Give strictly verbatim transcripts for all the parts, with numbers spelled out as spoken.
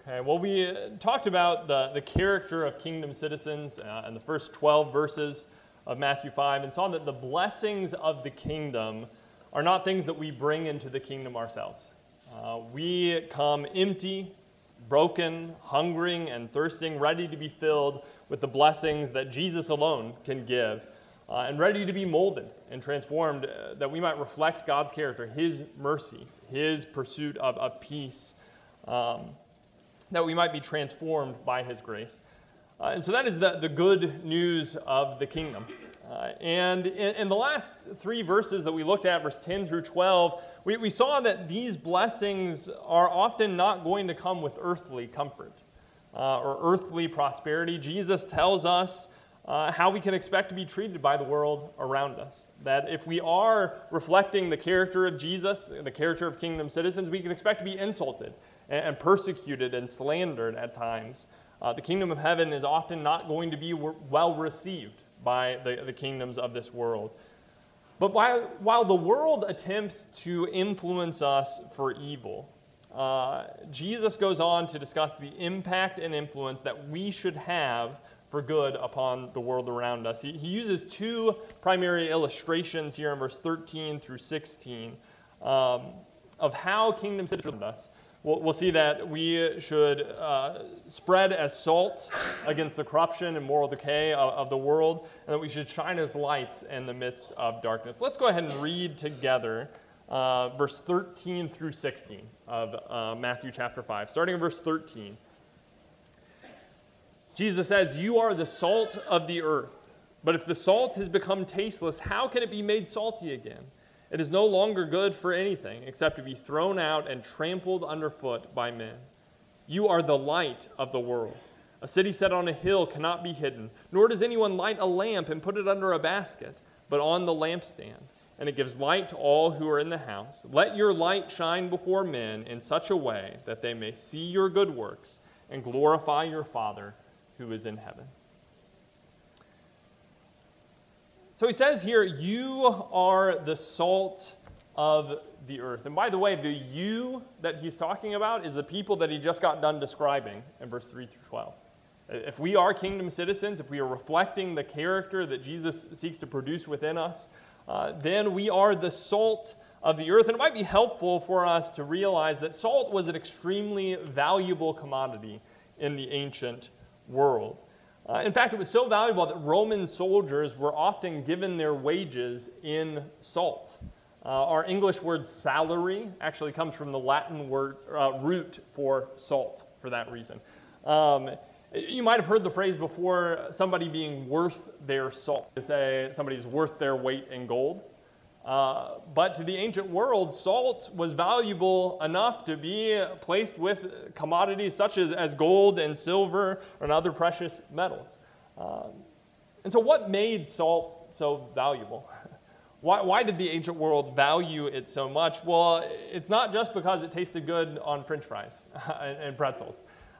Okay, well, we uh, talked about the, the character of kingdom citizens uh, in the first twelve verses of Matthew five and saw that the blessings of the kingdom are not things that we bring into the kingdom ourselves. Uh, we come empty, broken, hungering, and thirsting, ready to be filled with the blessings that Jesus alone can give, uh, and ready to be molded and transformed uh, that we might reflect God's character, His mercy, His pursuit of, of peace, um, that we might be transformed by His grace. Uh, and so that is the, the good news of the kingdom. Uh, and in, in the last three verses that we looked at, verse ten through twelve, we, we saw that these blessings are often not going to come with earthly comfort uh, or earthly prosperity. Jesus tells us uh, how we can expect to be treated by the world around us. That if we are reflecting the character of Jesus, the character of kingdom citizens, we can expect to be insulted and persecuted and slandered at times. Uh, the kingdom of heaven is often not going to be well received by the, the kingdoms of this world. But while, while the world attempts to influence us for evil, uh, Jesus goes on to discuss the impact and influence that we should have for good upon the world around us. He, he uses two primary illustrations here in verse thirteen through sixteen um, of how kingdom citizens us. We'll, we'll see that we should uh, spread as salt against the corruption and moral decay of, of the world, and that we should shine as lights in the midst of darkness. Let's go ahead and read together uh, verse thirteen through sixteen of uh, Matthew chapter five. Starting in verse thirteen. Jesus says, "You are the salt of the earth, but if the salt has become tasteless, how can it be made salty again? It is no longer good for anything except to be thrown out and trampled underfoot by men. You are the light of the world. A city set on a hill cannot be hidden, nor does anyone light a lamp and put it under a basket, but on the lampstand, and it gives light to all who are in the house. Let your light shine before men in such a way that they may see your good works and glorify your Father who is in heaven." So he says here, you are the salt of the earth. And by the way, the you that he's talking about is the people that he just got done describing in verse three through twelve. If we are kingdom citizens, if we are reflecting the character that Jesus seeks to produce within us, uh, then we are the salt of the earth. And it might be helpful for us to realize that salt was an extremely valuable commodity in the ancient world. Uh, in fact, it was so valuable that Roman soldiers were often given their wages in salt. Uh, our English word salary actually comes from the Latin word uh, root for salt for that reason. Um, you might have heard the phrase before, somebody being worth their salt. To say somebody's worth their weight in gold. Uh, but to the ancient world, salt was valuable enough to be placed with commodities such as, as gold and silver and other precious metals. Um, and so what made salt so valuable? Why, why did the ancient world value it so much? Well, it's not just because it tasted good on French fries and, and pretzels.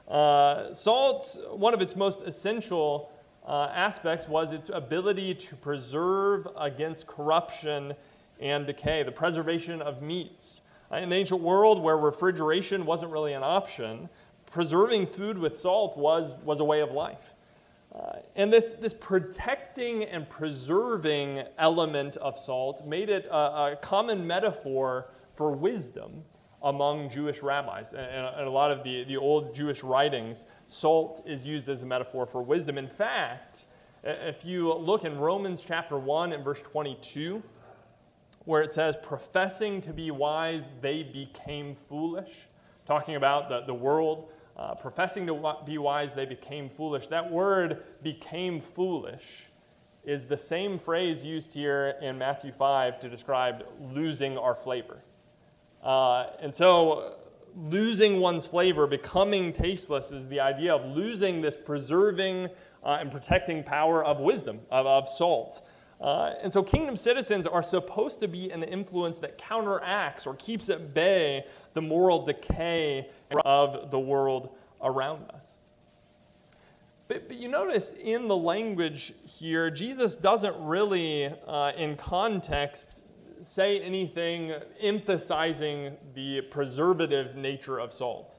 Uh, salt, one of its most essential uh, aspects was its ability to preserve against corruption and decay, the preservation of meats. Uh, in the ancient world, where refrigeration wasn't really an option, preserving food with salt was, was a way of life. Uh, and this, this protecting and preserving element of salt made it a, a common metaphor for wisdom among Jewish rabbis. And, and a lot of the, the old Jewish writings, salt is used as a metaphor for wisdom. In fact, if you look in Romans chapter one and verse twenty-two, where it says, professing to be wise, they became foolish. Talking about the, the world, uh, professing to be wise, they became foolish. That word, became foolish, is the same phrase used here in Matthew five to describe losing our flavor. Uh, and so, losing one's flavor, becoming tasteless, is the idea of losing this preserving uh, and protecting power of wisdom, of, of salt. Uh, and so kingdom citizens are supposed to be an influence that counteracts or keeps at bay the moral decay of the world around us. But, but you notice in the language here, Jesus doesn't really, uh, in context, say anything emphasizing the preservative nature of salt.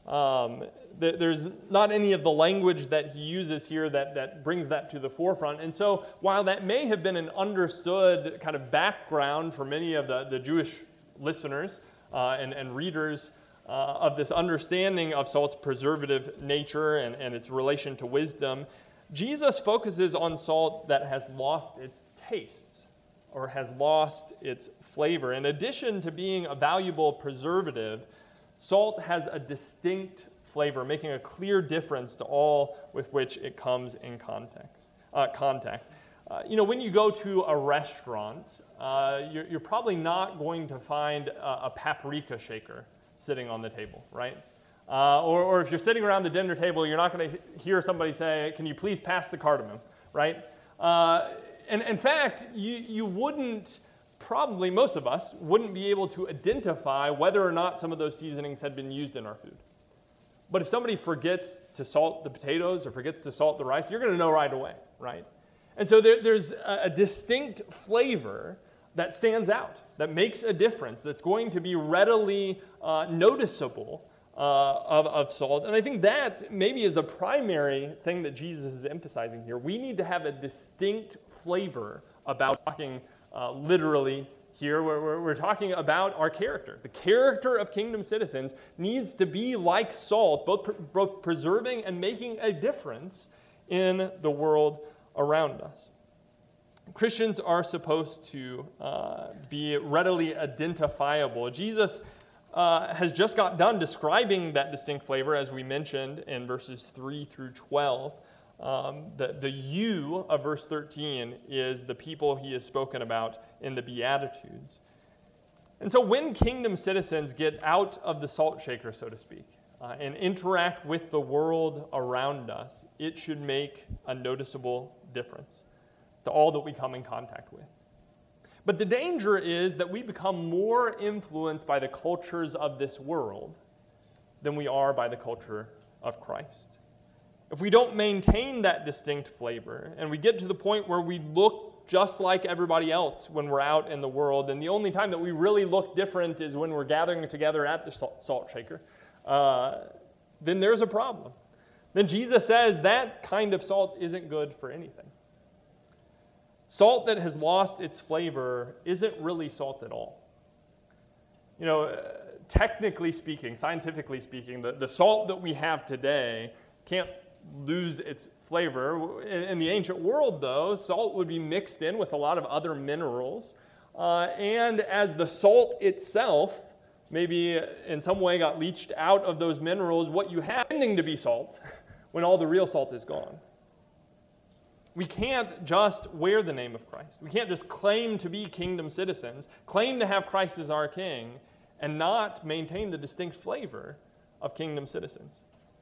Um, th- there's not any of the language that he uses here that, that brings that to the forefront. And so while that may have been an understood kind of background for many of the, the Jewish listeners uh, and, and readers uh, of this understanding of salt's preservative nature and, and its relation to wisdom, Jesus focuses on salt that has lost its taste or has lost its flavor. In addition to being a valuable preservative, salt has a distinct flavor, making a clear difference to all with which it comes in context, uh, contact. Uh, you know, when you go to a restaurant, uh, you're, you're probably not going to find a, a paprika shaker sitting on the table, right? Uh, or, or if you're sitting around the dinner table, you're not going to hear somebody say, "Can you please pass the cardamom?" Right? Uh, and in fact, you, you wouldn't, probably most of us, wouldn't be able to identify whether or not some of those seasonings had been used in our food. But if somebody forgets to salt the potatoes or forgets to salt the rice, you're going to know right away, right? And so there, there's a, a distinct flavor that stands out, that makes a difference, that's going to be readily uh, noticeable uh, of, of salt. And I think that maybe is the primary thing that Jesus is emphasizing here. We need to have a distinct flavor about talking uh, literally here. We're, we're, we're talking about our character. The character of kingdom citizens needs to be like salt, both, both preserving and making a difference in the world around us. Christians are supposed to uh, be readily identifiable. Jesus uh, has just got done describing that distinct flavor, as we mentioned in verses three through twelve. Um, the, the you of verse thirteen is the people he has spoken about in the Beatitudes. And so when kingdom citizens get out of the salt shaker, so to speak, uh, and interact with the world around us, it should make a noticeable difference to all that we come in contact with. But the danger is that we become more influenced by the cultures of this world than we are by the culture of Christ. If we don't maintain that distinct flavor and we get to the point where we look just like everybody else when we're out in the world, and the only time that we really look different is when we're gathering together at the salt shaker, uh, then there's a problem. Then Jesus says that kind of salt isn't good for anything. Salt that has lost its flavor isn't really salt at all. You know, uh, technically speaking, scientifically speaking, the, the salt that we have today can't lose its flavor. In, in the ancient world, though, salt would be mixed in with a lot of other minerals. Uh, and as the salt itself maybe in some way got leached out of those minerals, what you have tending to be salt when all the real salt is gone. We can't just wear the name of Christ. We can't just claim to be kingdom citizens, claim to have Christ as our king, and not maintain the distinct flavor of kingdom citizens.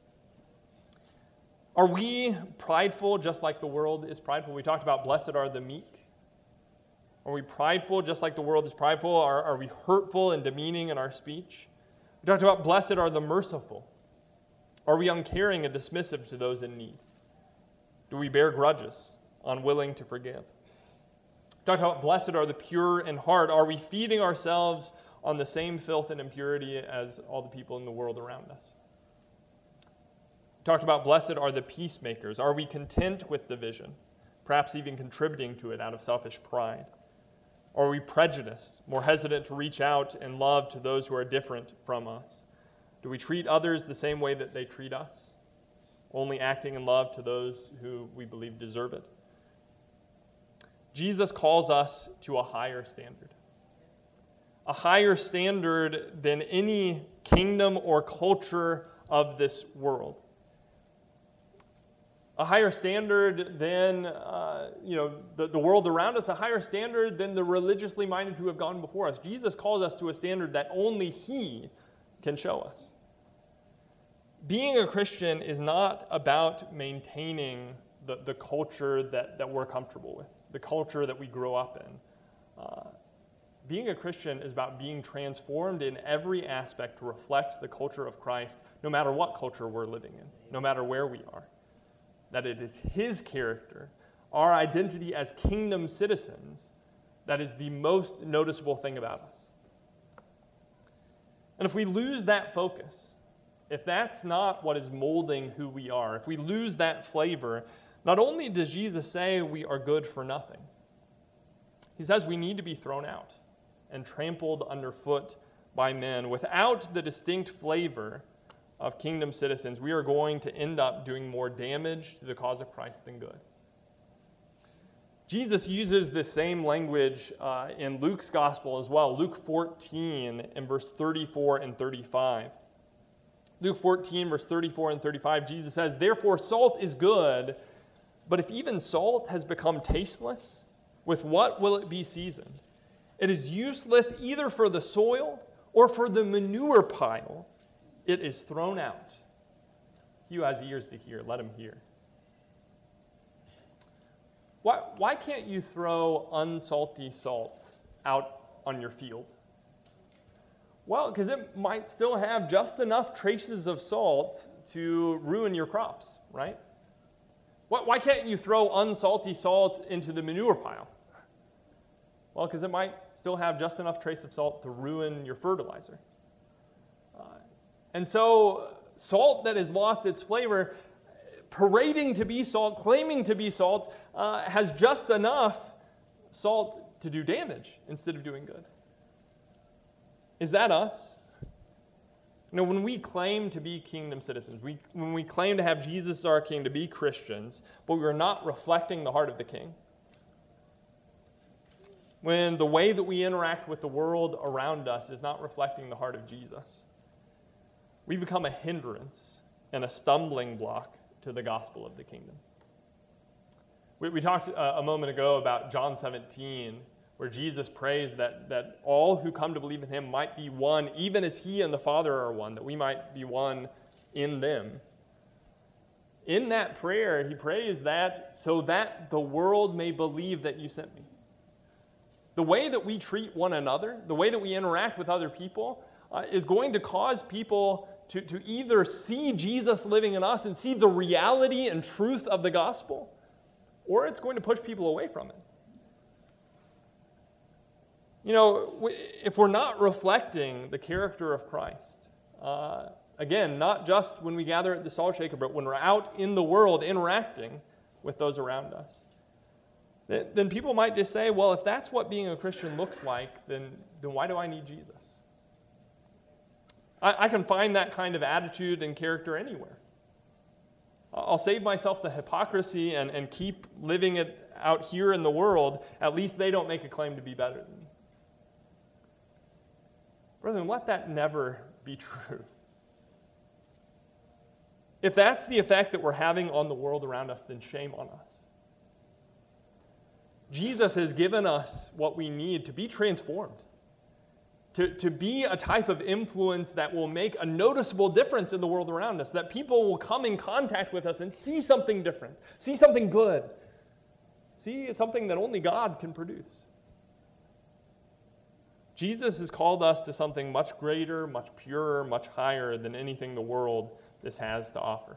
Are we prideful just like the world is prideful? We talked about blessed are the meek. Are we prideful just like the world is prideful? Are, are we hurtful and demeaning in our speech? We talked about blessed are the merciful. Are we uncaring and dismissive to those in need? Do we bear grudges, unwilling to forgive? We talked about blessed are the pure in heart. Are we feeding ourselves on the same filth and impurity as all the people in the world around us? We talked about blessed are the peacemakers. Are we content with division, perhaps even contributing to it out of selfish pride? Or are we prejudiced, more hesitant to reach out and love to those who are different from us? Do we treat others the same way that they treat us, only acting in love to those who we believe deserve it? Jesus calls us to a higher standard, a higher standard than any kingdom or culture of this world. A higher standard than uh, you know the, the world around us, a higher standard than the religiously minded who have gone before us. Jesus calls us to a standard that only He can show us. Being a Christian is not about maintaining the, the culture that, that we're comfortable with, the culture that we grow up in. Uh, being a Christian is about being transformed in every aspect to reflect the culture of Christ, no matter what culture we're living in, no matter where we are. That it is His character, our identity as kingdom citizens, that is the most noticeable thing about us. And if we lose that focus, if that's not what is molding who we are, if we lose that flavor, not only does Jesus say we are good for nothing, he says we need to be thrown out and trampled underfoot by men. Without the distinct flavor of kingdom citizens, we are going to end up doing more damage to the cause of Christ than good. Jesus uses the same language uh, in Luke's gospel as well. Luke fourteen in verse thirty-four and thirty-five. Luke fourteen, verse thirty-four and thirty-five, Jesus says, "Therefore salt is good, but if even salt has become tasteless, with what will it be seasoned? It is useless either for the soil or for the manure pile. It is thrown out. He who has ears to hear, let him hear." Why, why can't you throw unsalty salt out on your field? Well, because it might still have just enough traces of salt to ruin your crops, right? Why, why can't you throw unsalty salt into the manure pile? Well, because it might still have just enough trace of salt to ruin your fertilizer. Uh, and so salt that has lost its flavor, parading to be salt, claiming to be salt, uh, has just enough salt to do damage instead of doing good. Is that us? You know, when we claim to be kingdom citizens, we, when we claim to have Jesus as our king, to be Christians, but we are not reflecting the heart of the king, when the way that we interact with the world around us is not reflecting the heart of Jesus, we become a hindrance and a stumbling block to the gospel of the kingdom. We, we talked uh, a moment ago about John seventeen, where Jesus prays that, that all who come to believe in him might be one, even as he and the Father are one, that we might be one in them. In that prayer, he prays that so that the world may believe that you sent me. The way that we treat one another, the way that we interact with other people, uh, is going to cause people to, to either see Jesus living in us and see the reality and truth of the gospel, or it's going to push people away from it. You know, if we're not reflecting the character of Christ, uh, again, not just when we gather at the Salt Shaker, but when we're out in the world interacting with those around us, then people might just say, well, if that's what being a Christian looks like, then, then why do I need Jesus? I, I can find that kind of attitude and character anywhere. I'll save myself the hypocrisy and, and keep living it out here in the world. At least they don't make a claim to be better than me. Brethren, let that never be true. If that's the effect that we're having on the world around us, then shame on us. Jesus has given us what we need to be transformed, to, to be a type of influence that will make a noticeable difference in the world around us, that people will come in contact with us and see something different, see something good, see something that only God can produce. Jesus has called us to something much greater, much purer, much higher than anything the world this has to offer.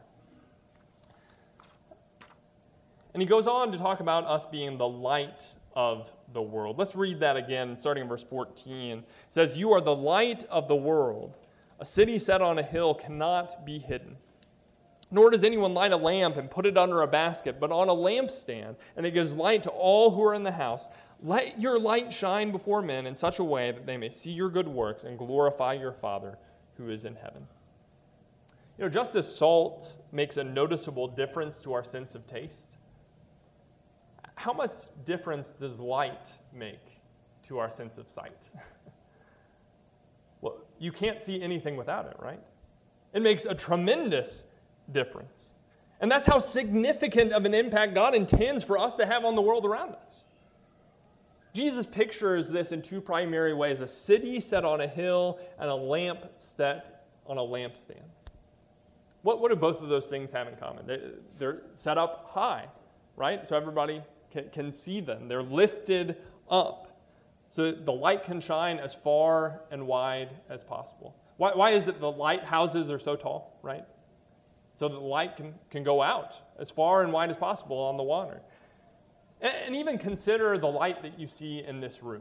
And he goes on to talk about us being the light of the world. Let's read that again, starting in verse fourteen. It says, "You are the light of the world. A city set on a hill cannot be hidden. Nor does anyone light a lamp and put it under a basket, but on a lampstand, and it gives light to all who are in the house. Let your light shine before men in such a way that they may see your good works and glorify your Father who is in heaven." You know, just as salt makes a noticeable difference to our sense of taste, how much difference does light make to our sense of sight? Well, you can't see anything without it, right? It makes a tremendous difference. And that's how significant of an impact God intends for us to have on the world around us. Jesus pictures this in two primary ways: a city set on a hill and a lamp set on a lampstand. What, what do both of those things have in common? They, they're set up high, right? So everybody can, can see them. They're lifted up so that the light can shine as far and wide as possible. Why, why is it the lighthouses are so tall, right? So that the light can, can go out as far and wide as possible on the water. And, and even consider the light that you see in this room.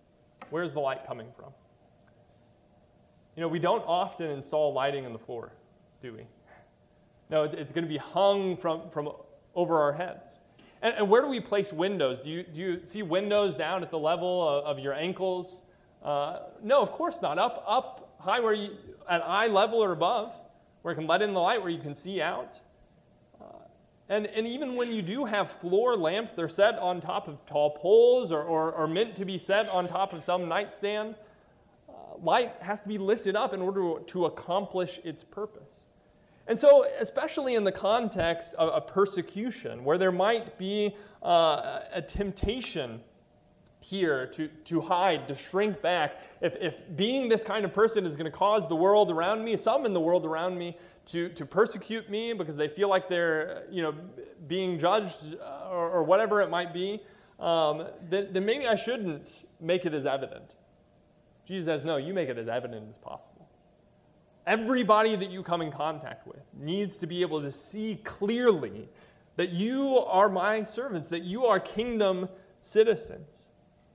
Where's the light coming from? You know, we don't often install lighting in the floor, do we? No, it's going to be hung from, from over our heads. And, and where do we place windows? Do you, do you see windows down at the level of, of your ankles? Uh, no, of course not. Up, up high where you, at eye level or above, where it can let in the light, where you can see out. Uh, and, and even when you do have floor lamps, they're set on top of tall poles or, or, or meant to be set on top of some nightstand. Uh, light has to be lifted up in order to, to accomplish its purpose. And so, especially in the context of a persecution, where there might be uh, a temptation here to, to hide, to shrink back, if, if being this kind of person is going to cause the world around me, some in the world around me, to, to persecute me because they feel like they're, you know, being judged or, or whatever it might be, um, then, then maybe I shouldn't make it as evident. Jesus says, no, you make it as evident as possible. Everybody that you come in contact with needs to be able to see clearly that you are my servants, that you are kingdom citizens.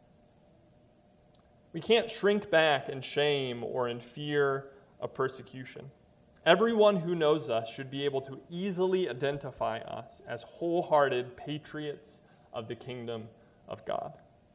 We can't shrink back in shame or in fear of persecution. Everyone who knows us should be able to easily identify us as wholehearted patriots of the kingdom of God.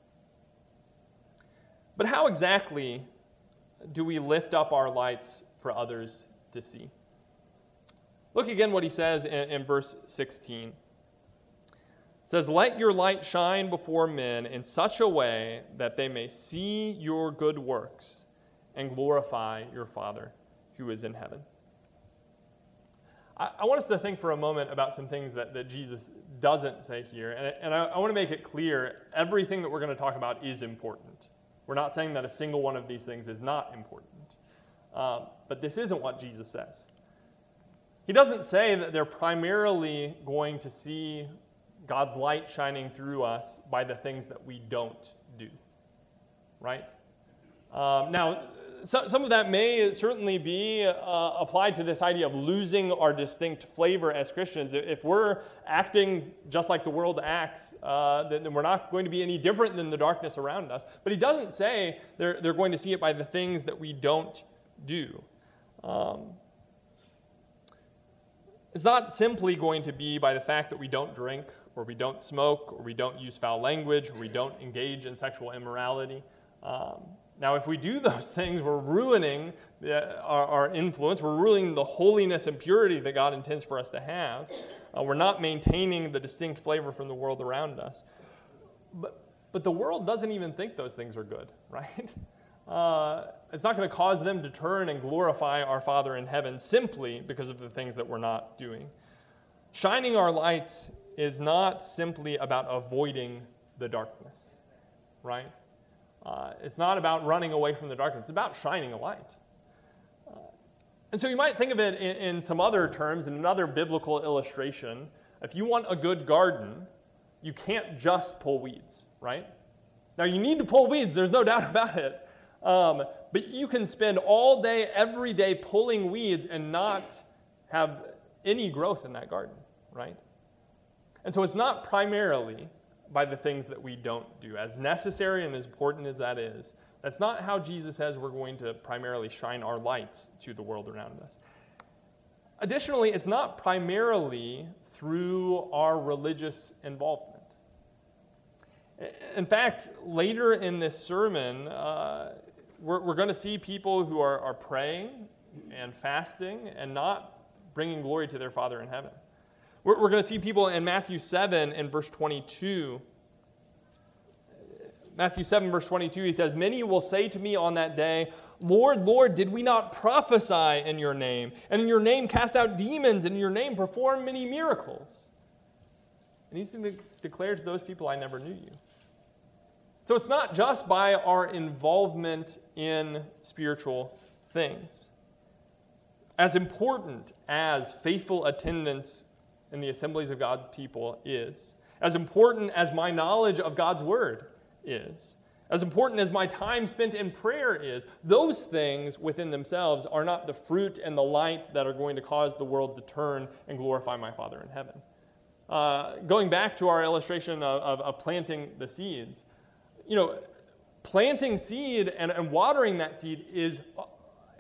But how exactly do we lift up our lights for others to see? Look again what he says in, in verse sixteen. It says, "Let your light shine before men in such a way that they may see your good works and glorify your Father who is in heaven." I, I want us to think for a moment about some things that, that Jesus doesn't say here. And, and I, I want to make it clear, everything that we're going to talk about is important. We're not saying that a single one of these things is not important. Um, but this isn't what Jesus says. He doesn't say that they're primarily going to see God's light shining through us by the things that we don't do, right? Um, now, so, some of that may certainly be uh, applied to this idea of losing our distinct flavor as Christians. If we're acting just like the world acts, uh, then we're not going to be any different than the darkness around us. But he doesn't say they're, they're going to see it by the things that we don't do. Um, it's not simply going to be by the fact that we don't drink, or we don't smoke, or we don't use foul language, or we don't engage in sexual immorality. Um, now, if we do those things, we're ruining the, our, our influence. We're ruining the holiness and purity that God intends for us to have. Uh, we're not maintaining the distinct flavor from the world around us. But, but the world doesn't even think those things are good, right? Uh, it's not going to cause them to turn and glorify our Father in heaven simply because of the things that we're not doing. Shining our lights is not simply about avoiding the darkness, right? Uh, it's not about running away from the darkness. It's about shining a light. Uh, and so you might think of it in, in some other terms, in another biblical illustration. If you want a good garden, you can't just pull weeds, right? Now, you need to pull weeds. There's no doubt about it. Um, but you can spend all day, every day, pulling weeds and not have any growth in that garden, right? And so it's not primarily by the things that we don't do. As necessary and as important as that is, that's not how Jesus says we're going to primarily shine our lights to the world around us. Additionally, it's not primarily through our religious involvement. In fact, later in this sermon, uh, we're, we're going to see people who are, are praying and fasting and not bringing glory to their Father in heaven. We're, we're going to see people in Matthew seven and verse twenty-two. Matthew seven, verse twenty-two, he says, "Many will say to me on that day, 'Lord, Lord, did we not prophesy in your name? And in your name cast out demons, and in your name perform many miracles?' And he's going to declare to those people, 'I never knew you.'" So it's not just by our involvement in spiritual things. As important as faithful attendance in the assemblies of God's people is, as important as my knowledge of God's word is, as important as my time spent in prayer is, those things within themselves are not the fruit and the light that are going to cause the world to turn and glorify my Father in heaven. Uh, going back to our illustration of, of, of planting the seeds, you know, planting seed and, and watering that seed is an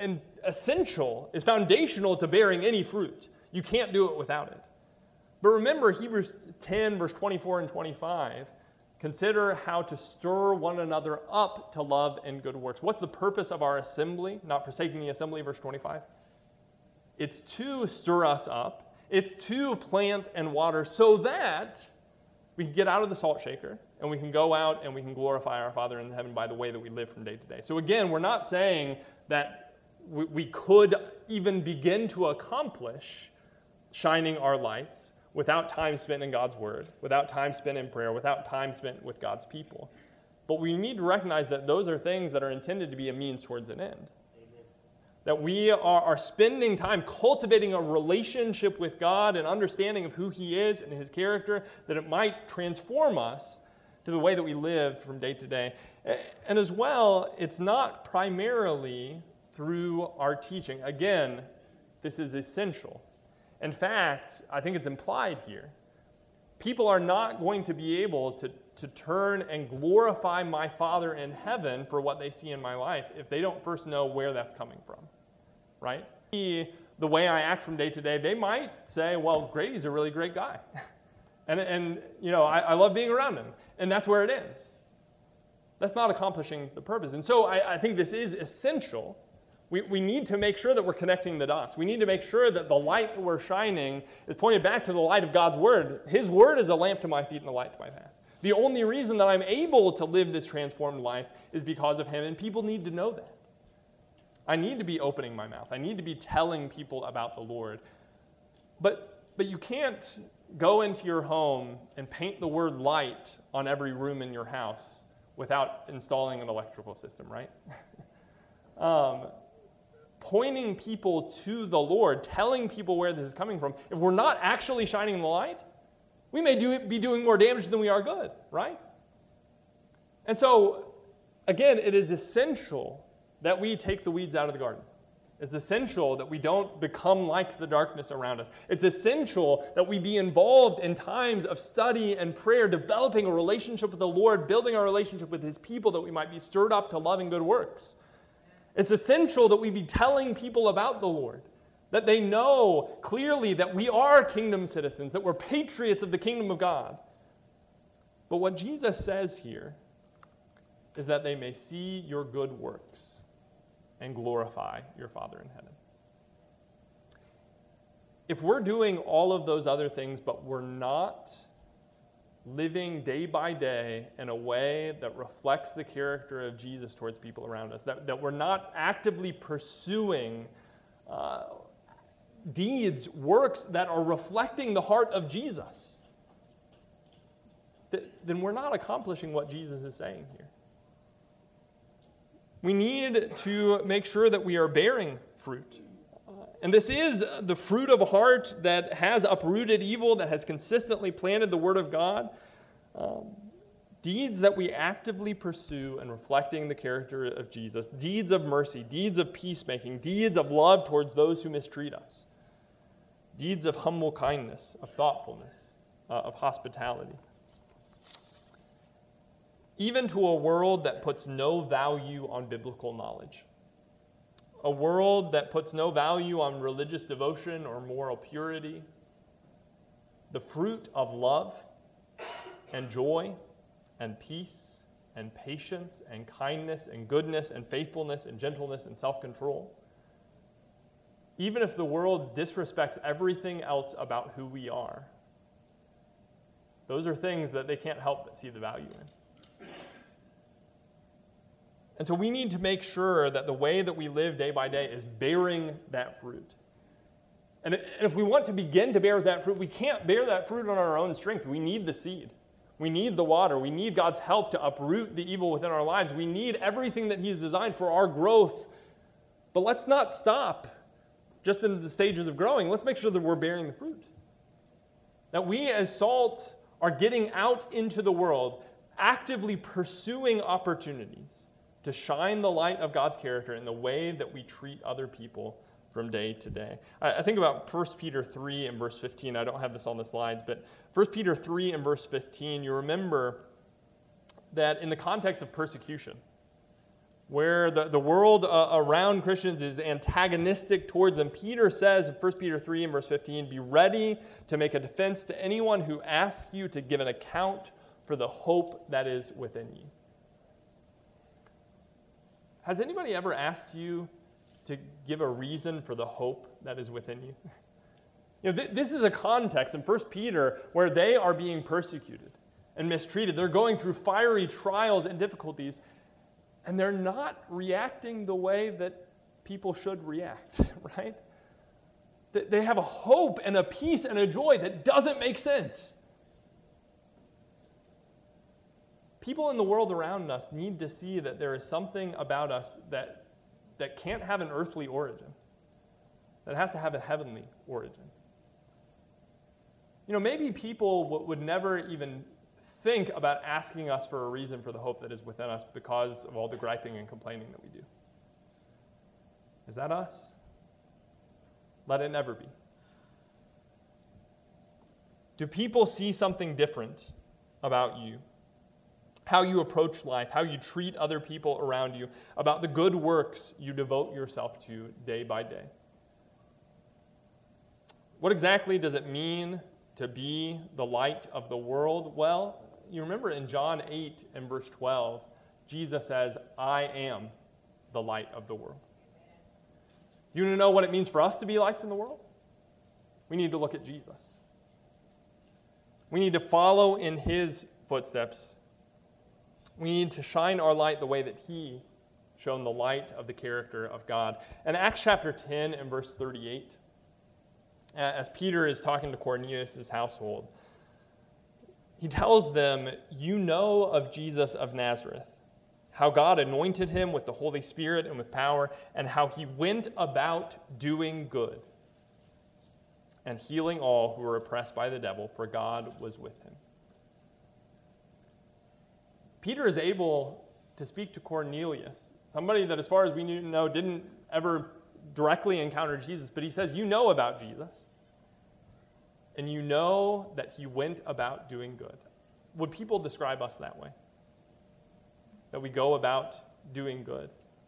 essential, is foundational to bearing any fruit. You can't do it without it. But remember Hebrews ten, verse twenty-four and twenty-five, consider how to stir one another up to love and good works. What's the purpose of our assembly? Not forsaking the assembly, verse twenty-five. It's to stir us up. It's to plant and water so that we can get out of the salt shaker and we can go out and we can glorify our Father in heaven by the way that we live from day to day. So again, we're not saying that we, we could even begin to accomplish shining our lights without time spent in God's word, without time spent in prayer, without time spent with God's people. But we need to recognize that those are things that are intended to be a means towards an end. Amen. That we are, are spending time cultivating a relationship with God and understanding of who He is and His character, that it might transform us to the way that we live from day to day. And as well, it's not primarily through our teaching. Again, this is essential. In fact, I think it's implied here. People are not going to be able to, to turn and glorify my Father in heaven for what they see in my life if they don't first know where that's coming from, right? The way I act from day to day, they might say, well, Grady's a really great guy. and, and you know, I, I love being around him. And that's where it ends. That's not accomplishing the purpose. And so I, I think this is essential. We, we need to make sure that we're connecting the dots. We need to make sure that the light that we're shining is pointed back to the light of God's word. His word is a lamp to my feet and a light to my path. The only reason that I'm able to live this transformed life is because of Him, and people need to know that. I need to be opening my mouth. I need to be telling people about the Lord. But, but you can't go into your home and paint the word light on every room in your house without installing an electrical system, right? um, pointing people to the Lord, telling people where this is coming from, if we're not actually shining the light, we may do, be doing more damage than we are good, right? And so, again, it is essential that we take the weeds out of the garden. It's essential that we don't become like the darkness around us. It's essential that we be involved in times of study and prayer, developing a relationship with the Lord, building a relationship with His people that we might be stirred up to love and good works. It's essential that we be telling people about the Lord, that they know clearly that we are kingdom citizens, that we're patriots of the kingdom of God. But what Jesus says here is that they may see your good works and glorify your Father in heaven. If we're doing all of those other things, but we're not living day by day in a way that reflects the character of Jesus towards people around us, that, that we're not actively pursuing uh, deeds, works that are reflecting the heart of Jesus, th- then we're not accomplishing what Jesus is saying here. We need to make sure that we are bearing fruit. Uh, and this is the fruit of a heart that has uprooted evil, that has consistently planted the Word of God. Um, deeds that we actively pursue in reflecting the character of Jesus. Deeds of mercy, deeds of peacemaking, deeds of love towards those who mistreat us. Deeds of humble kindness, of thoughtfulness, uh, of hospitality. Even to a world that puts no value on biblical knowledge. A world that puts no value on religious devotion or moral purity. The fruit of love and joy and peace and patience and kindness and goodness and faithfulness and gentleness and self-control. Even if the world disrespects everything else about who we are, those are things that they can't help but see the value in. And so we need to make sure that the way that we live day by day is bearing that fruit. And if we want to begin to bear that fruit, we can't bear that fruit on our own strength. We need the seed. We need the water. We need God's help to uproot the evil within our lives. We need everything that He's designed for our growth. But let's not stop just in the stages of growing. Let's make sure that we're bearing the fruit. That we as salt are getting out into the world, actively pursuing opportunities to shine the light of God's character in the way that we treat other people from day to day. I think about First Peter three and verse fifteen. I don't have this on the slides, but First Peter three and verse fifteen, you remember that in the context of persecution, where the, the world uh, around Christians is antagonistic towards them, Peter says in First Peter three and verse fifteen, be ready to make a defense to anyone who asks you to give an account for the hope that is within you. Has anybody ever asked you to give a reason for the hope that is within you? You know, th- this is a context in First Peter where they are being persecuted and mistreated. They're going through fiery trials and difficulties, and they're not reacting the way that people should react, right? They have a hope and a peace and a joy that doesn't make sense. People in the world around us need to see that there is something about us that, that can't have an earthly origin, that has to have a heavenly origin. You know, maybe people w- would never even think about asking us for a reason for the hope that is within us because of all the griping and complaining that we do. Is that us? Let it never be. Do people see something different about you? How you approach life, how you treat other people around you, about the good works you devote yourself to day by day? What exactly does it mean to be the light of the world? Well, you remember in John eight and verse twelve, Jesus says, I am the light of the world. You want to know what it means for us to be lights in the world? We need to look at Jesus. We need to follow in his footsteps. We need to shine our light the way that he shone the light of the character of God. In Acts chapter ten and verse thirty-eight, as Peter is talking to Cornelius' household, he tells them, you know of Jesus of Nazareth, how God anointed him with the Holy Spirit and with power, and how he went about doing good and healing all who were oppressed by the devil, for God was with him. Peter is able to speak to Cornelius, somebody that, as far as we know, didn't ever directly encounter Jesus, but he says, you know about Jesus, and you know that he went about doing good. Would people describe us that way? That we go about doing good?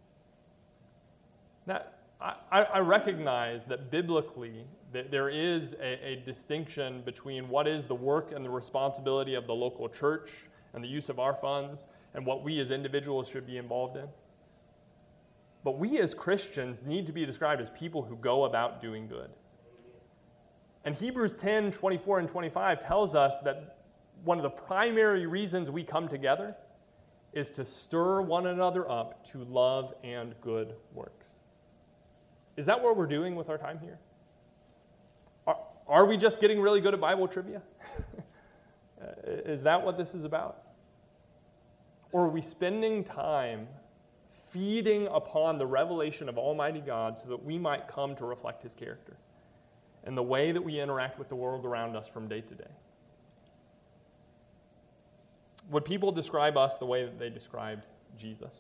Now, I, I recognize that biblically that there is a, a distinction between what is the work and the responsibility of the local church and the use of our funds, and what we as individuals should be involved in. But we as Christians need to be described as people who go about doing good. And Hebrews ten, twenty-four and twenty-five tells us that one of the primary reasons we come together is to stir one another up to love and good works. Is that what we're doing with our time here? Are, are we just getting really good at Bible trivia? Is that what this is about? Or are we spending time feeding upon the revelation of Almighty God so that we might come to reflect his character and the way that we interact with the world around us from day to day? Would people describe us the way that they described Jesus?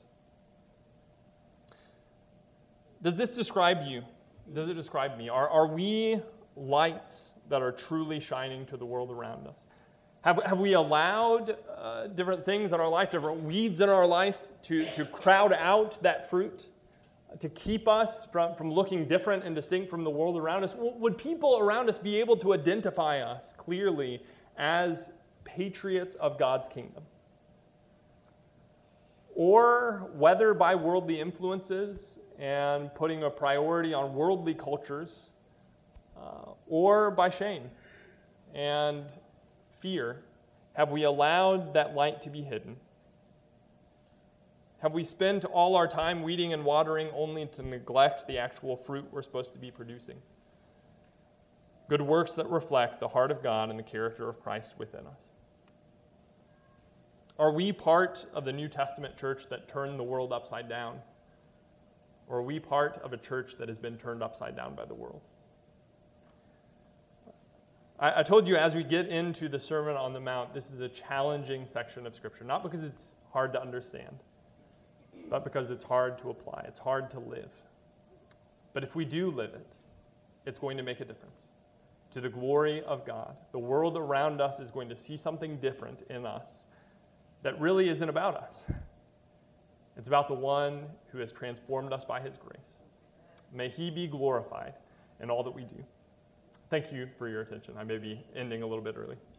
Does this describe you? Does it describe me? Are, are we lights that are truly shining to the world around us? Have, have we allowed uh, different things in our life, different weeds in our life to, to crowd out that fruit, to keep us from, from looking different and distinct from the world around us? Would people around us be able to identify us clearly as patriots of God's kingdom? Or whether by worldly influences and putting a priority on worldly cultures, uh, or by shame and fear, have we allowed that light to be hidden? Have we spent all our time weeding and watering only to neglect the actual fruit we're supposed to be producing? Good works that reflect the heart of God and the character of Christ within us. Are we part of the New Testament church that turned the world upside down? Or are we part of a church that has been turned upside down by the world? I, I told you as we get into the Sermon on the Mount, this is a challenging section of Scripture, not because it's hard to understand, but because it's hard to apply. It's hard to live. But if we do live it, it's going to make a difference to the glory of God. The world around us is going to see something different in us that really isn't about us. It's about the one who has transformed us by his grace. May he be glorified in all that we do. Thank you for your attention. I may be ending a little bit early.